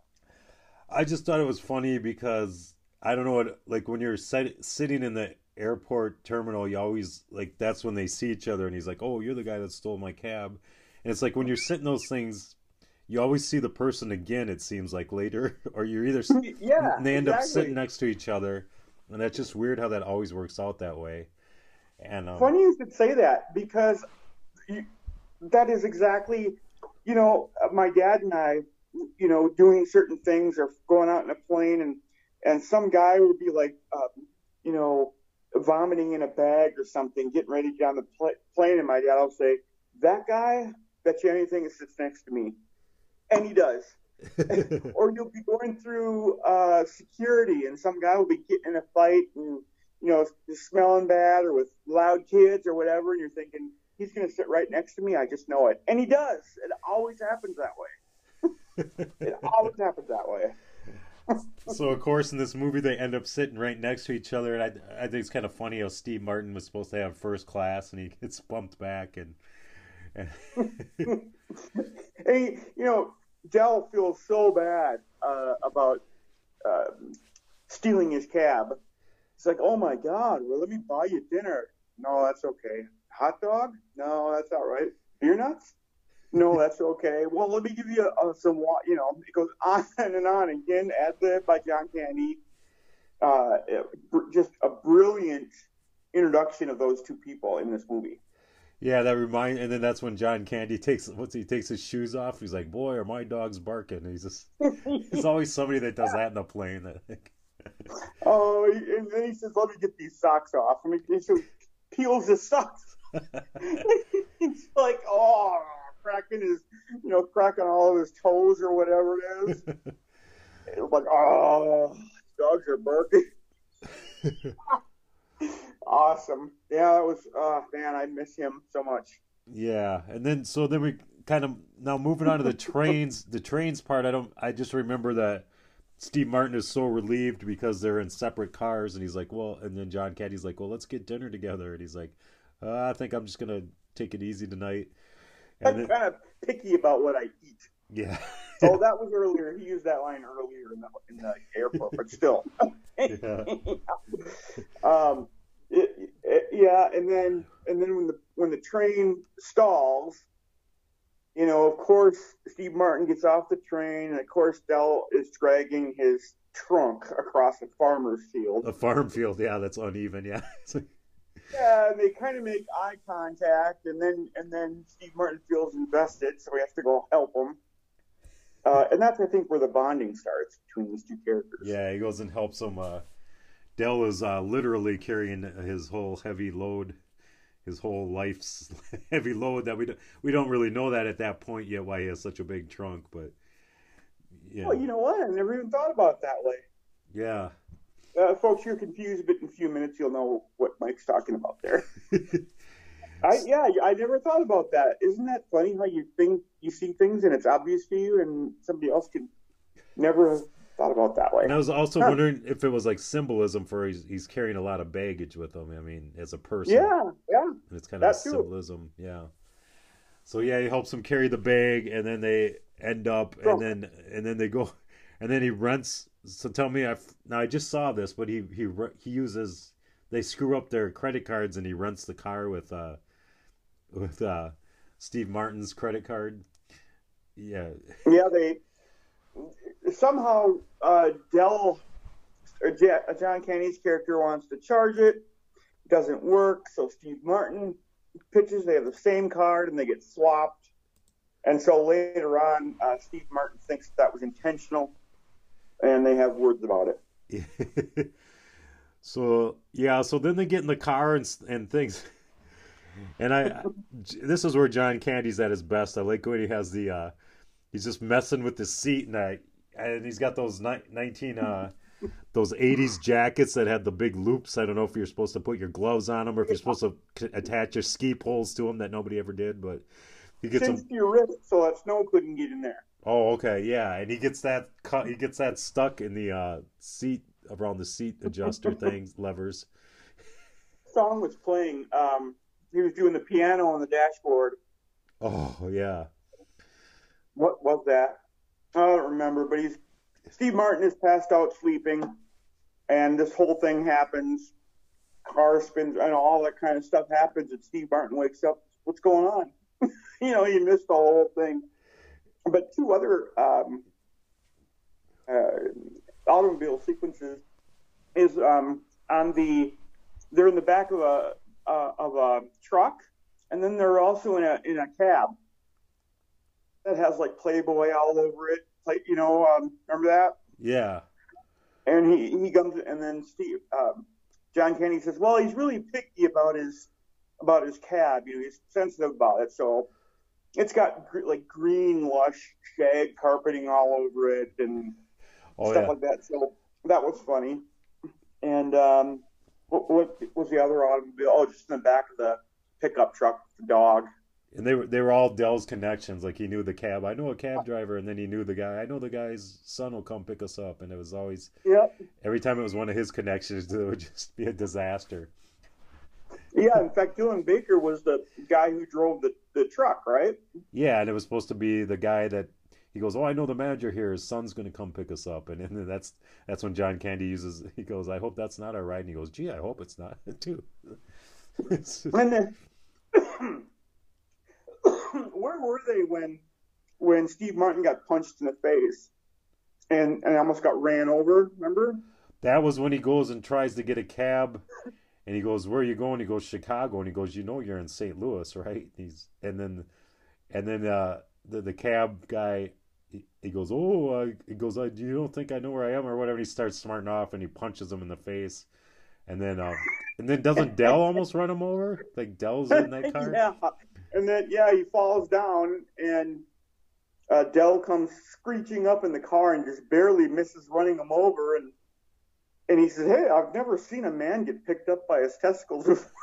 I just thought it was funny because I don't know like when you're sitting in the airport terminal, you always that's when they see each other, and he's like, "Oh, you're the guy that stole my cab," and it's like when you're sitting those things, you always see the person again. It seems like later, or you're either and they end up sitting next to each other, and that's just weird how that always works out that way. And funny you should say that, because that is exactly, my dad and I, doing certain things or going out in a plane, and some guy would be like, vomiting in a bag or something, getting ready to get on the plane, and my dad will say, "That guy, bet you anything sits next to me," and he does. Or you'll be going through security, and some guy will be getting in a fight, and smelling bad or with loud kids or whatever, and you're thinking, he's going to sit right next to me. I just know it. And he does. It always happens that way. It always happens that way. So, of course, in this movie, they end up sitting right next to each other. And I think it's kind of funny how Steve Martin was supposed to have first class, and he gets bumped back. And hey, Del feels so bad about stealing his cab. It's like, "Oh, my God, well, let me buy you dinner." "No, that's okay." "Hot dog?" "No, that's all right." "Beer nuts?" "No, that's okay." "Well, let me give you some water." It goes on and on. Again, ad-lib by John Candy. Just a brilliant introduction of those two people in this movie. Yeah, and then that's when John Candy takes his shoes off. He's like, "Boy, are my dogs barking." And he's always somebody that does that in a plane, I think. Oh, and then he says, "Let me get these socks off." And he peels his socks. It's like, oh, cracking his, cracking all of his toes or whatever it is. It was like, oh, dogs are barking. Awesome. Yeah, that was, man, I miss him so much. Yeah, and then we kind of now moving on to the trains. The trains part, I just remember that Steve Martin is so relieved because they're in separate cars, and he's like, well, and then John Candy's like, well, let's get dinner together, and he's like, I think I'm just gonna take it easy tonight. And I'm then, kind of picky about what I eat. yeah, Oh, that was earlier. He used that line earlier in the airport, but still. yeah, Yeah, and then when the train stalls, of course Steve Martin gets off the train, and of course Del is dragging his trunk across a farmer's field. a farm field. Yeah, that's uneven. Yeah, It's like- Yeah, and they kind of make eye contact, and then Steve Martin feels invested, so he has to go help him. And that's, I think, where the bonding starts between these two characters. yeah. He goes and helps him. Dell is literally carrying his whole heavy load, his whole life's heavy load that we don't really know that at that point yet why he has such a big trunk, but yeah, Well, you know what? I never even thought about it that way. yeah. Folks, you're confused, but in a few minutes you'll know what Mike's talking about there. I never thought about that. Isn't that funny how you see things and it's obvious to you, and somebody else could never have thought about that way. And I was also wondering if it was like symbolism for he's carrying a lot of baggage with him. I mean, as a person, Yeah. and it's kind of That too. symbolism. Yeah. So yeah, he helps him carry the bag, and then they end up, Oh. and then they go, and then he rents. So tell me, now I just saw this, but he uses, they screw up their credit cards, and he rents the car with Steve Martin's credit card. Yeah, Yeah, they somehow John Candy's character wants to charge it. Doesn't work, so Steve Martin pitches. They have the same card, and they get swapped. And so later on, Steve Martin thinks that was intentional, and they have words about it. So yeah, so then they get in the car and things, and this is where John Candy's at his best. I like when he has he's just messing with the seat, and he's got those those 80s jackets that had the big loops. I don't know if you're supposed to put your gloves on them or if you're supposed to attach your ski poles to them that nobody ever did, but he gets them. Cinched your wrist so that snow couldn't get in there. Oh, okay, yeah, and he gets that stuck in the seat, around the seat adjuster things, levers. Song was playing. He was doing the piano on the dashboard. Oh yeah, What was that? I don't remember, but Steve Martin is passed out sleeping, and this whole thing happens. Car spins, and all that kind of stuff happens, and Steve Martin wakes up. What's going on? He missed the whole thing. But two other automobile sequences is they're in the back of a truck, and then they're also in a cab that has like Playboy all over it. Like, remember that? yeah. And he comes, and then John Candy says, well, he's really picky about his cab. He's sensitive about it. So it's got like green, lush shag carpeting all over it and stuff like that. So that was funny. And what was the other automobile? Oh, just in the back of the pickup truck, the dog. And they were all Dell's connections. Like he knew the cab. I know a cab driver, and then he knew the guy. I know the guy's son will come pick us up, and it was always every time it was one of his connections, it would just be a disaster. Yeah, in fact, Dylan Baker was the guy who drove the truck, right? Yeah, and it was supposed to be the guy that he goes, oh, I know the manager here. His son's going to come pick us up, and then that's when John Candy uses. He goes, I hope that's not our ride, and he goes, gee, I hope it's not too. And then, where were they when Steve Martin got punched in the face and almost got ran over? Remember? That was when he goes and tries to get a cab, and he goes, "Where are you going?" He goes, "Chicago," and he goes, "You're in St. Louis, right?" And then the cab guy, he goes, "Oh," he goes, "You don't think I know where I am or whatever?" And he starts smarting off, and he punches him in the face, and then doesn't Dell almost run him over? Like Dell's in that car. Yeah. And then, yeah, he falls down, and Dell comes screeching up in the car and just barely misses running him over. And he says, "Hey, I've never seen a man get picked up by his testicles before."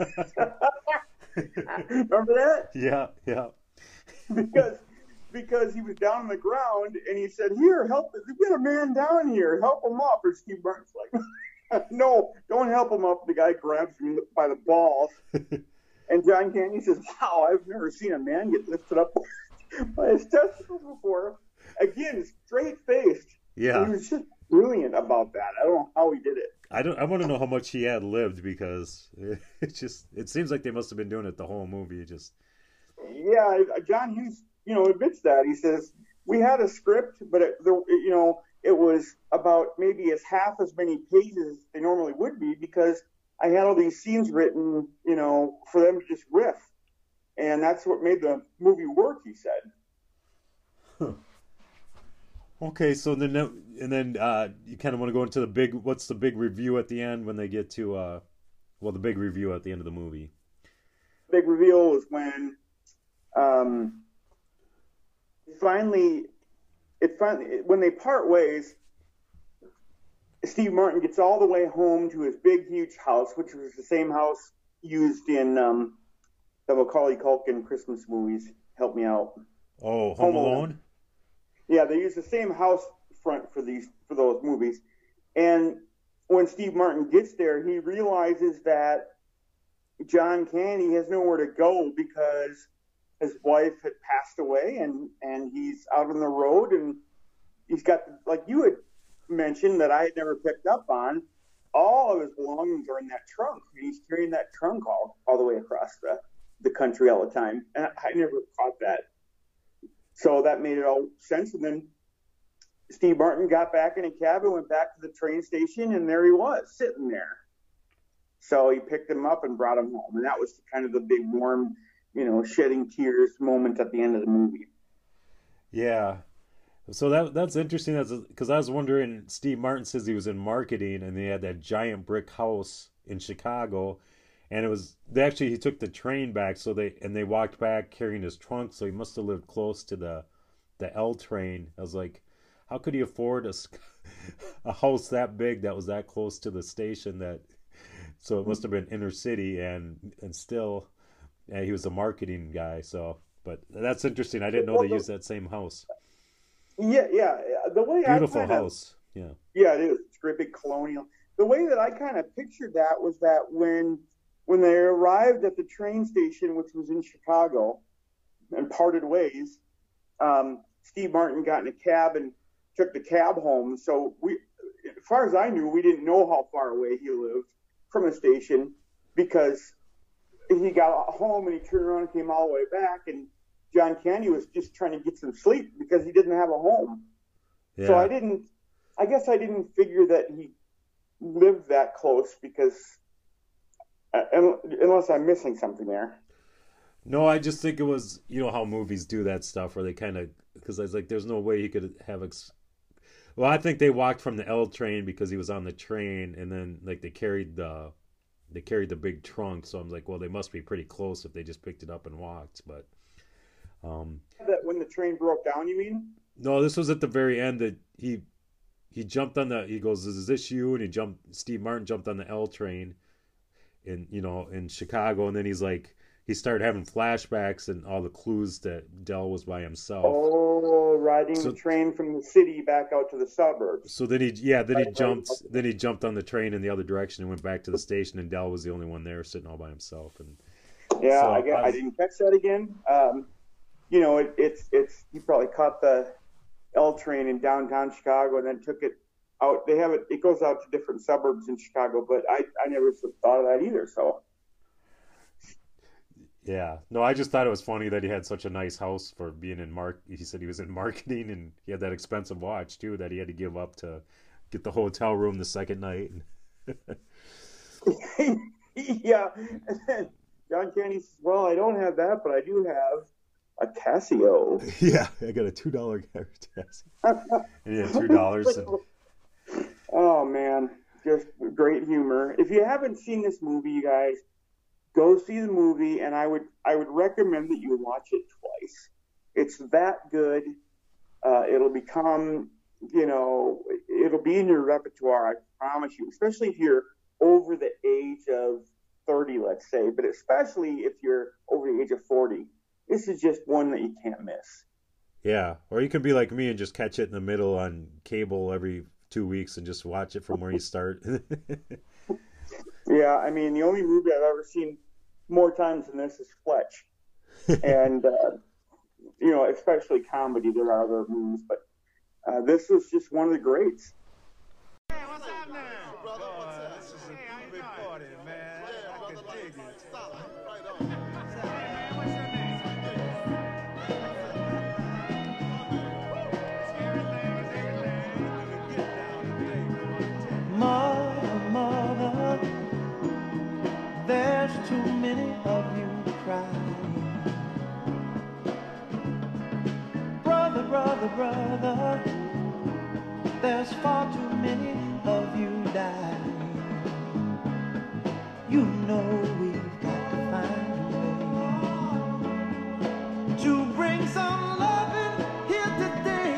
Remember that? Yeah, yeah. Because he was down on the ground, and he said, "Here, help! We got a man down here. Help him up." And Steve Martin's like, "No, don't help him up." The guy grabs him by the balls. And John Candy says, "Wow, I've never seen a man get lifted up by his testicles before." Again, straight-faced. Yeah. He was just brilliant about that. I don't know how he did it. I want to know how much he had lived, because it seems like they must have been doing it the whole movie. Yeah, John Hughes, admits that. He says, "We had a script, but it was about maybe as half as many pages as they normally would be, because I had all these scenes written, for them to just riff. And that's what made the movie work," he said. Huh. Okay, so then you kind of want to go into what's the big review at the end when they get to, the big review at the end of the movie. Big reveal is when when they part ways, Steve Martin gets all the way home to his big, huge house, which was the same house used in the Macaulay Culkin Christmas movies. Help me out. Oh, Home Alone? Yeah, they use the same house front for those movies. And when Steve Martin gets there, he realizes that John Candy has nowhere to go because his wife had passed away, and he's out on the road, and he's got, like you had mentioned that I had never picked up on, all of his belongings are in that trunk. And he's carrying that trunk all the way across the country all the time. And I never caught that. So that made it all sense. And then Steve Martin got back in a cab and went back to the train station, and there he was, sitting there. So he picked him up and brought him home. And that was kind of the big warm, shedding tears moment at the end of the movie. Yeah. So that's interesting, because I was wondering, Steve Martin says he was in marketing, and they had that giant brick house in Chicago, and he took the train back, they walked back carrying his trunk, so he must have lived close to the L train. I was like, how could he afford a house that big that was that close to the station? So it must have been inner city, and still, yeah, he was a marketing guy. So, but that's interesting. I didn't know they used that same house. Yeah. The way beautiful house. Yeah. Yeah, it is. It's great big colonial. The way that I kind of pictured that was that when they arrived at the train station, which was in Chicago, and parted ways, Steve Martin got in a cab and took the cab home. So as far as I knew, we didn't know how far away he lived from the station, because he got home and he turned around and came all the way back, and John Candy was just trying to get some sleep because he didn't have a home. Yeah. So I guess I didn't figure that he lived that close, because unless I'm missing something there. No, I just think it was, how movies do that stuff where they kind of, because I was like, there's no way he could have, well, I think they walked from the L train because he was on the train, and then like they carried the big trunk. So I'm like, well, they must be pretty close if they just picked it up and walked, but. That when the train broke down, you mean? No, this was at the very end that he jumped on he goes, "Is this you?" And Steve Martin jumped on the L train in Chicago, and then he started having flashbacks and all the clues that Dell was by himself. Oh, riding the train from the city back out to the suburbs. So then he jumped on the train in the other direction and went back to the station, and Dell was the only one there sitting all by himself. And yeah, so I didn't catch that again. It's you probably caught the L train in downtown Chicago and then took it out. It goes out to different suburbs in Chicago, but I never thought of that either. So yeah, no, I just thought it was funny that he had such a nice house for being in he said he was in marketing, and he had that expensive watch too that he had to give up to get the hotel room the second night. Yeah, and then John Candy says, "Well, I don't have that, but I do have a Casio." Yeah, I got a $2 Casio. And he had $2. Oh man, just great humor. If you haven't seen this movie, you guys, go see the movie, and I would recommend that you watch it twice. It's that good. It'll become, it'll be in your repertoire, I promise you, especially if you're over the age of 30, let's say, but especially if you're over the age of 40. This is just one that you can't miss. Yeah, or you could be like me and just catch it in the middle on cable every 2 weeks and just watch it from where you start. Yeah, I mean, the only movie I've ever seen more times than this is Fletch. And, especially comedy. There are other movies, but this was just one of the greats. Hey, what's up now? Brother, what's up? This is a big party, man. I can dig it. Solid. Right on. Hey, man, what's your name? Mother, there's too many of you crying. Brother, there's far too many of you dying. You know we've got to find a way to bring some loving here today.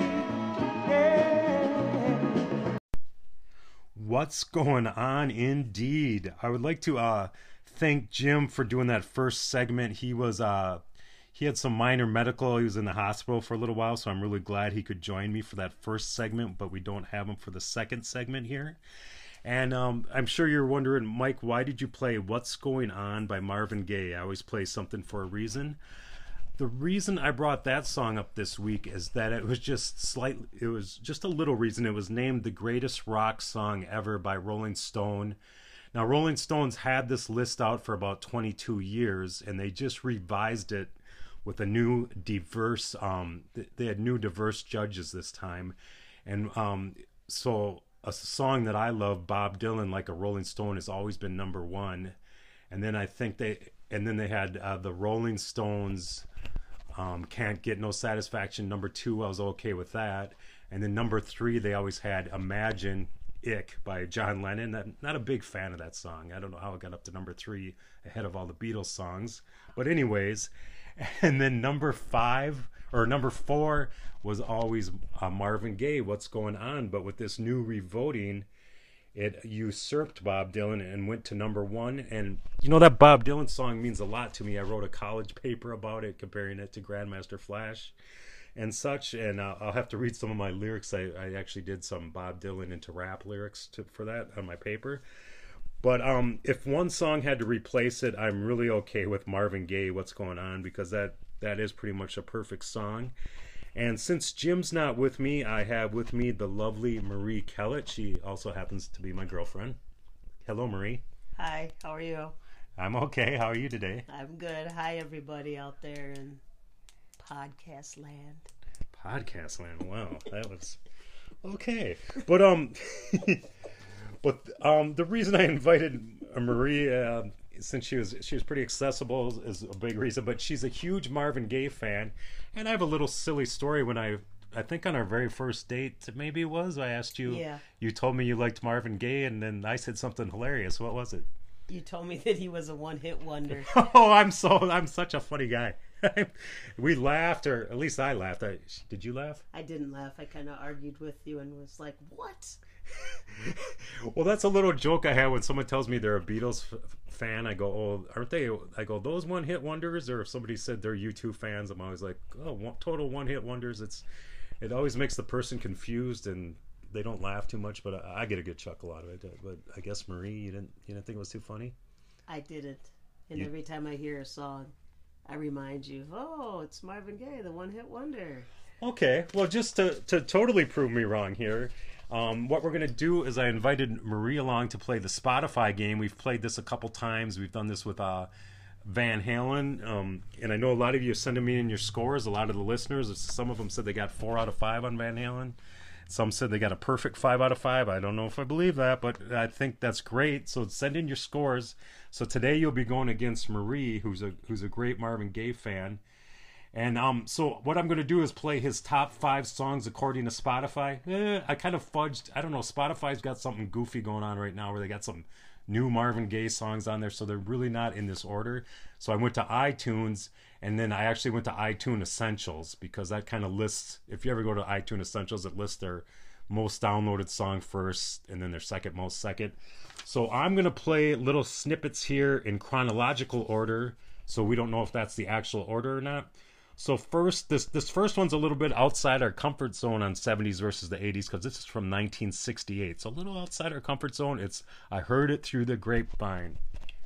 Yeah. What's going on, indeed? I would like to thank Jim for doing that first segment. He had some minor medical. He was in the hospital for a little while, so I'm really glad he could join me for that first segment, but we don't have him for the second segment here. And I'm sure you're wondering, Mike, why did you play What's Going On by Marvin Gaye? I always play something for a reason. The reason I brought that song up this week is that it was just a little reason. It was named the greatest rock song ever by Rolling Stone. Now, Rolling Stones had this list out for about 22 years, and they just revised it with a new diverse, they had new diverse judges this time. And so a song that I love, Bob Dylan, Like a Rolling Stone, has always been number one. And then they had the Rolling Stones, Can't Get No Satisfaction, number 2. I was okay with that. And then number 3, they always had Imagine Ick by John Lennon. I'm not a big fan of that song. I don't know how it got up to number 3 ahead of all the Beatles songs. But anyways, and then number 4 was always Marvin Gaye, What's Going On. But with this new revoting, it usurped Bob Dylan and went to number 1. And that Bob Dylan song means a lot to me. I wrote a college paper about it, comparing it to Grandmaster Flash and such. And I'll have to read some of my lyrics. I actually did some Bob Dylan into rap lyrics for that on my paper. But if one song had to replace it, I'm really okay with Marvin Gaye, What's Going On, because that is pretty much a perfect song. And since Jim's not with me, I have with me the lovely Marie Kellett. She also happens to be my girlfriend. Hello, Marie. Hi, how are you? I'm okay. How are you today? I'm good. Hi, everybody out there in podcast land. Podcast land. Wow, that was okay. But the reason I invited Marie, since she was pretty accessible, is a big reason. But she's a huge Marvin Gaye fan, and I have a little silly story. When I think on our very first date, maybe it was, I asked you. Yeah. You told me you liked Marvin Gaye, and then I said something hilarious. What was it? You told me that he was a one-hit wonder. Oh, I'm such a funny guy. We laughed, or at least I laughed. Did you laugh? I didn't laugh. I kind of argued with you and was like, what? Well, that's a little joke I have when someone tells me they're a Beatles fan. I go, oh, aren't they? I go, those one-hit wonders? Or if somebody said they're U2 fans, I'm always like, oh, total one-hit wonders. It always makes the person confused, and they don't laugh too much, but I get a good chuckle out of it. But I guess, Marie, you didn't think it was too funny? I didn't. And every time I hear a song, I remind you, oh, it's Marvin Gaye, the one-hit wonder. Okay, well, just to totally prove me wrong here, what we're going to do is I invited Marie along to play the Spotify game. We've played this a couple times. We've done this with Van Halen, and I know a lot of you are sending me in your scores. A lot of the listeners, some of them said they got 4 out of 5 on Van Halen. Some said they got a perfect 5 out of 5. I don't know if I believe that, but I think that's great. So send in your scores. So today you'll be going against Marie, who's a great Marvin Gaye fan. And so what I'm going to do is play his top 5 songs according to Spotify. I kind of fudged. I don't know. Spotify's got something goofy going on right now where they got some new Marvin Gaye songs on there, so they're really not in this order. So I went to iTunes, and then I actually went to iTunes Essentials, because that kind of lists, if you ever go to iTunes Essentials, it lists their most downloaded song first, and then their second most second. So I'm going to play little snippets here in chronological order, so we don't know if that's the actual order or not. So first, this first one's a little bit outside our comfort zone on 70s versus the 80s, because this is from 1968. So a little outside our comfort zone. It's I Heard It Through the Grapevine.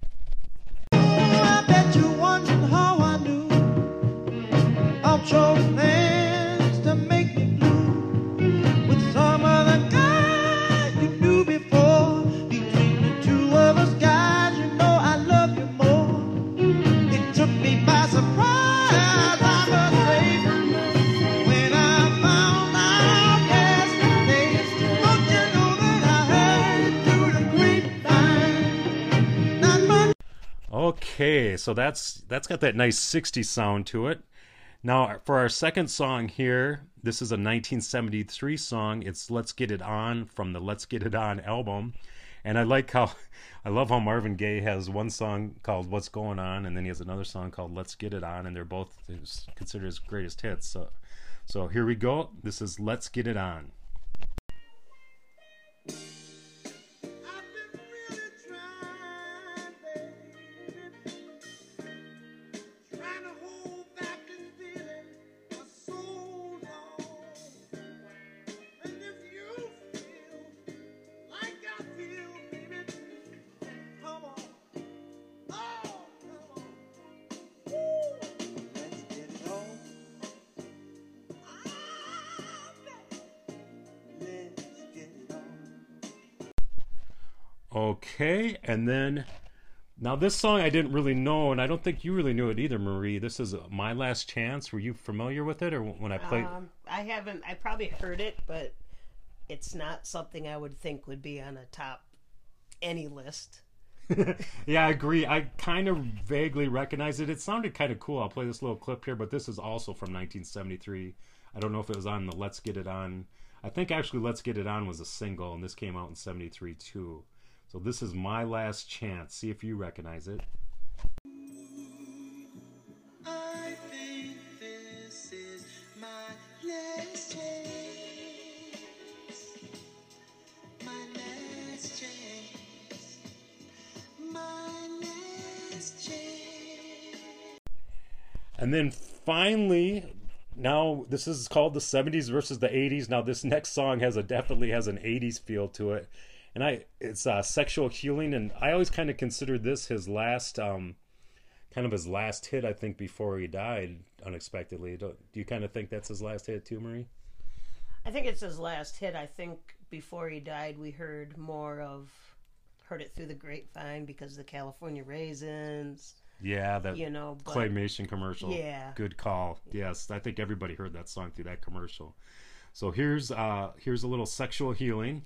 I bet you're wondering how I knew I'll show plans to make me blue with some other guy you knew before. Between the two of us guys, you know I love you more. It took me by surprise, I must say, when I found out yesterday. Don't you know that I heard it through the grapevine? Not much. Okay, so that's got that nice 60s sound to it. Now, for our second song here, this is a 1973 song. It's Let's Get It On from the Let's Get It On album. And I love how Marvin Gaye has one song called What's Going On, and then he has another song called Let's Get It On, and they're both considered his greatest hits. So here we go. This is Let's Get It On. I've been really trying, baby, trying to hold back this feeling for so long. And if you feel like I feel, baby, come on, oh, come on, woo, let's get it on. Let's get it on. Okay, and then now this song I didn't really know, and I don't think you really knew it either, Marie. This is My Last Chance. Were you familiar with it, or when I played? I haven't. I probably heard it, but it's not something I would think would be on a top any list. Yeah, I agree. I kind of vaguely recognize it. It sounded kind of cool. I'll play this little clip here, but this is also from 1973. I don't know if it was on the Let's Get It On. I think actually Let's Get It On was a single, and this came out in 73 too. So this is My Last Chance. See if you recognize it. I think this is my last chance. My last chance. My last chance. And then finally, now this is called the 70s versus the 80s. Now this next song definitely has an 80s feel to it. And it's Sexual Healing, and I always kind of considered this his last, kind of his last hit, I think, before he died unexpectedly. Do you kind of think that's his last hit too, Marie? I think it's his last hit. I think before he died, we heard It Through the Grapevine because of the California Raisins. Yeah, that but, claymation commercial. Yeah. Good call. Yes, I think everybody heard that song through that commercial. So here's a little Sexual Healing.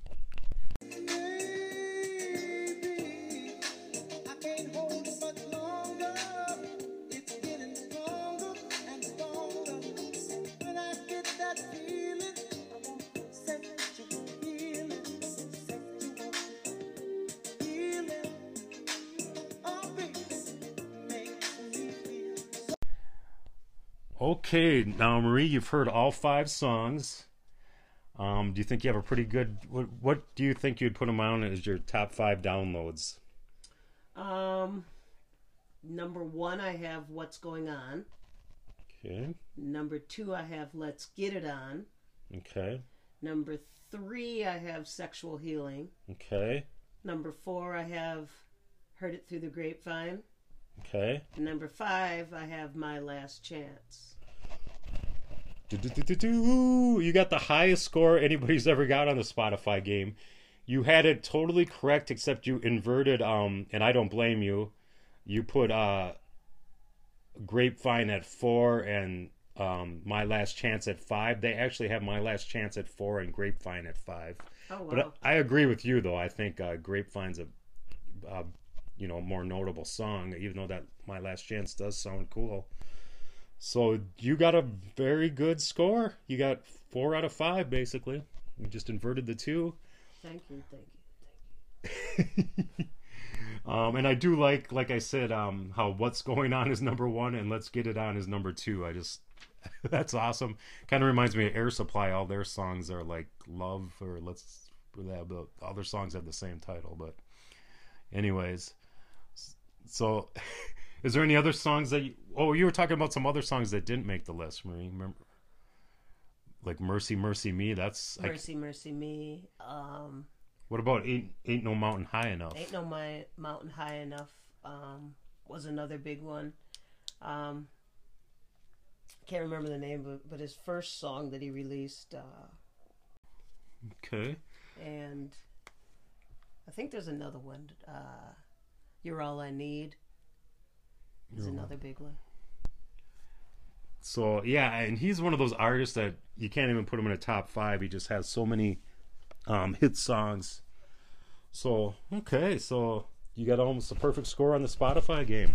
I can't hold it much longer. It's getting stronger and stronger. When I get that feeling, I want sexual healing, sexual healing. Oh, baby, makes me feel. Okay, now Marie, you've heard all 5 songs. Do you think you have a pretty good? What do you think you'd put them on as your top 5 downloads? Number 1, I have What's Going On. Okay. Number 2, I have Let's Get It On. Okay. Number 3, I have Sexual Healing. Okay. Number 4, I have Heard It Through the Grapevine. Okay. And number 5, I have My Last Chance. You got the highest score anybody's ever got on the Spotify game. You had it totally correct, except you inverted, and I don't blame you. You put Grapevine at 4 and My Last Chance at 5. They actually have My Last Chance at 4 and Grapevine at 5. Oh, wow. But I agree with you, though. I think Grapevine's a more notable song, even though that My Last Chance does sound cool. So you got a very good score. You got 4 out of 5, basically. You just inverted the 2. Thank you. And I do like I said, how What's Going On is number one and Let's Get It On is number two. I just, that's awesome. Kind of reminds me of Air Supply. All their songs are like Love or Let's, the other songs have the same title. But anyways, so is there any other songs that you were talking about some other songs that didn't make the list, Marie? Remember? Like Mercy, Mercy Me. That's Mercy, Mercy Me. What about Ain't No Mountain High Enough? Ain't No Mountain High Enough was another big one. Can't remember the name, but his first song that he released. Okay. And I think there's another one. You're All I Need is another big one. So yeah, and he's one of those artists that you can't even put him in a top five. He just has so many hit songs. So okay, so you got almost a perfect score on the Spotify game.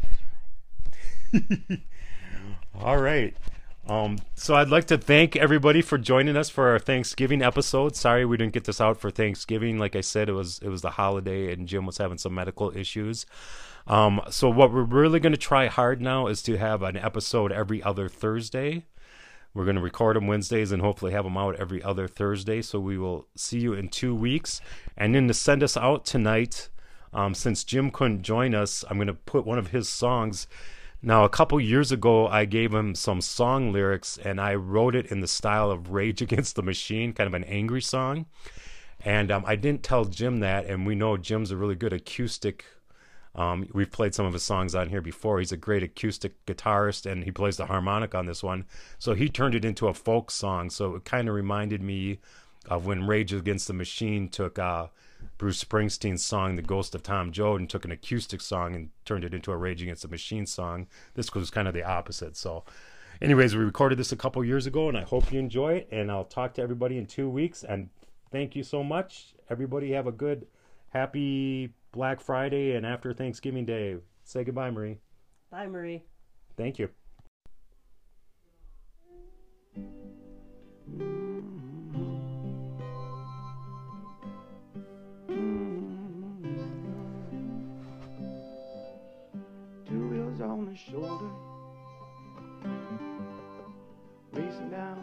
All right. So I'd like to thank everybody for joining us for our Thanksgiving episode. Sorry we didn't get this out for Thanksgiving. Like I said, it was the holiday and Jim was having some medical issues. So what we're really going to try hard now is to have an episode every other Thursday. We're going to record them Wednesdays and hopefully have them out every other Thursday. So we will see you in 2 weeks. And then to send us out tonight, since Jim couldn't join us, I'm going to put one of his songs. Now, a couple years ago, I gave him some song lyrics, and I wrote it in the style of Rage Against the Machine, kind of an angry song. And I didn't tell Jim that, and we know Jim's a really good acoustic. We've played some of his songs on here before. He's a great acoustic guitarist, and he plays the harmonic on this one. So he turned it into a folk song. So it kind of reminded me of when Rage Against the Machine took Bruce Springsteen's song, The Ghost of Tom Joad, and took an acoustic song and turned it into a Rage Against the Machine song. This was kind of the opposite. So anyways, we recorded this a couple years ago, and I hope you enjoy it. And I'll talk to everybody in 2 weeks. And thank you so much. Everybody have a good, happy Black Friday and after Thanksgiving Day. Say goodbye, Marie. Bye, Marie. Thank you. Two wheels on the shoulder, racing down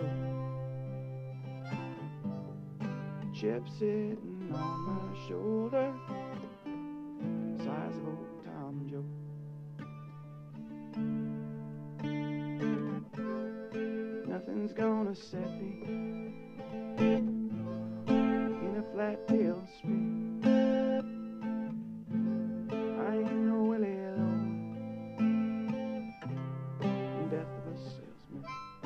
the road. Chip sitting on my shoulder, size of old Tom Joe. Nothing's gonna set me in a flat tail street. I ain't no Willie Lowe, death of a salesman.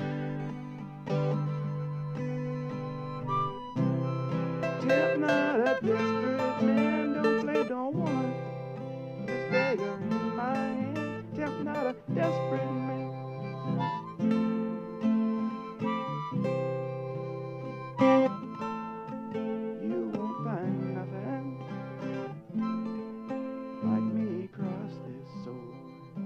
Tempt not a desperate man, don't play, don't want this beggar in my hand. Tempt not a desperate man. You won't find nothing like me across this sword.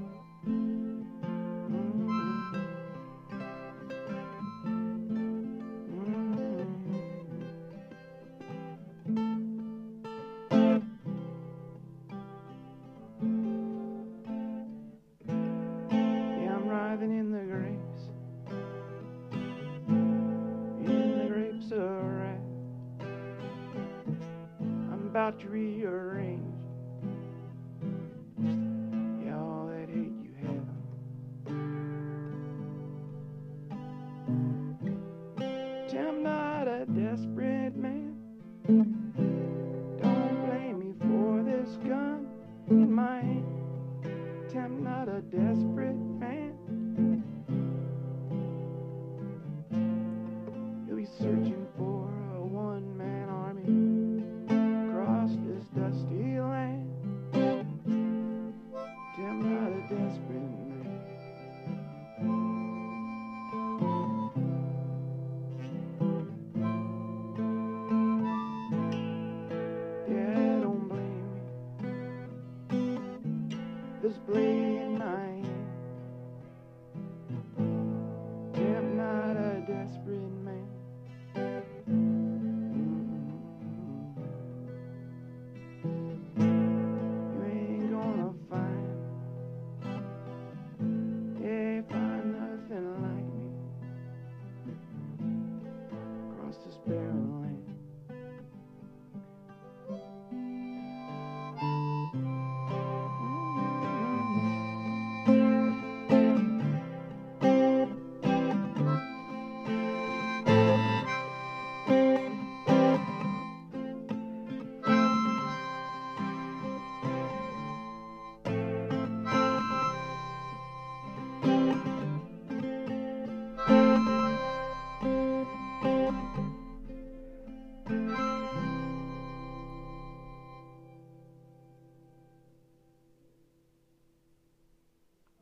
Yeah, I'm writhing in the grapes, in the grapes of wrath. I'm about to rearrange, yeah, all that hate you have. I'm not a desperate man, don't blame me for this gun in my hand. I'm not a desperate man. You'll be searching for a one-man army across this dusty land. I'm not a desperate man. Yeah, don't blame me. This blade in my hand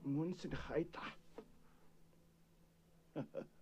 Munsin Haita.